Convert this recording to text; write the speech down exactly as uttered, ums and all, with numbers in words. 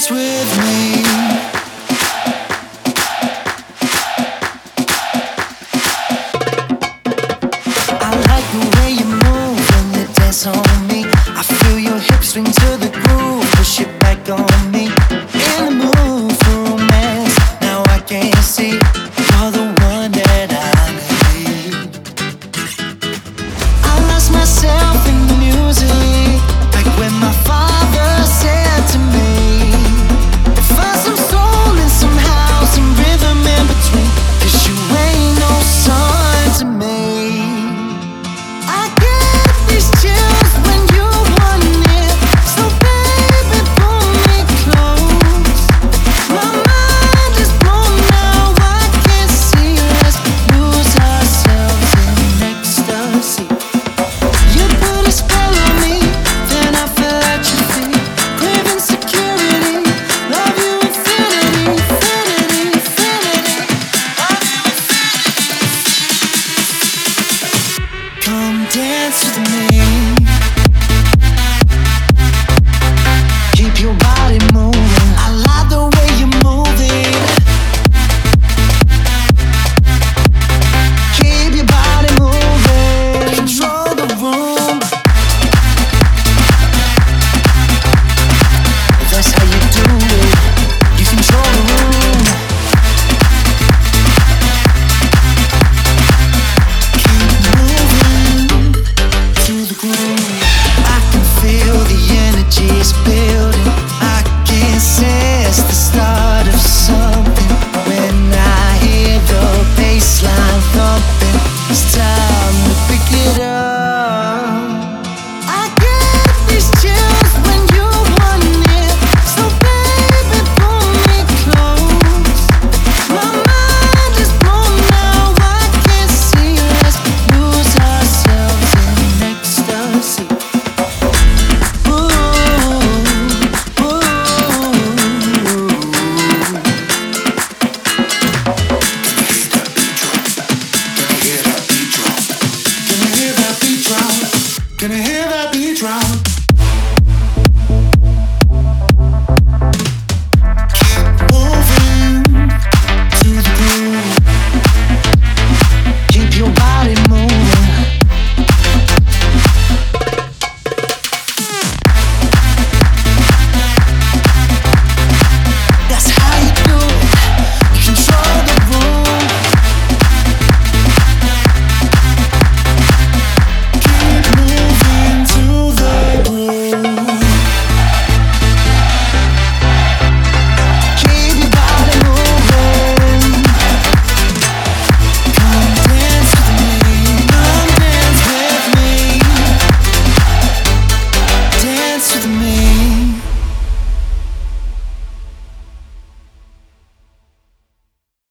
dance with me. I like the way you move when you dance on me. I feel your hips swing to the groove, push it back on me. In the mood for romance, now I can see you're the one that I need. I lost myself in the music, like when my father said to me, find some soul and some house and rhythm in between, 'cause you ain't no son to me. I get these chills when you want it, so baby pull me close. My mind is blown now, I can't see. Let's lose ourselves in ecstasy. You put a spell on me, then I feel at your feet, craving security, love you infinity, infinity, infinity, love you infinity. Come dance with me. Keep your body moving. I like the way you move it. Keep your body moving. Control the room. That's how you do it. You control the room. Keep moving to the groove. I can feel the energy is building. I can sense the start of something when I hear the bass line thumping. It's time to pick it up. I get these chills when you want it, so baby pull me close. My mind is blown now, I can't see. Let's lose ourselves in ecstasy. Ooh, ooh. Gonna hear that beat drop. Gonna hear that beat drop. Gonna hear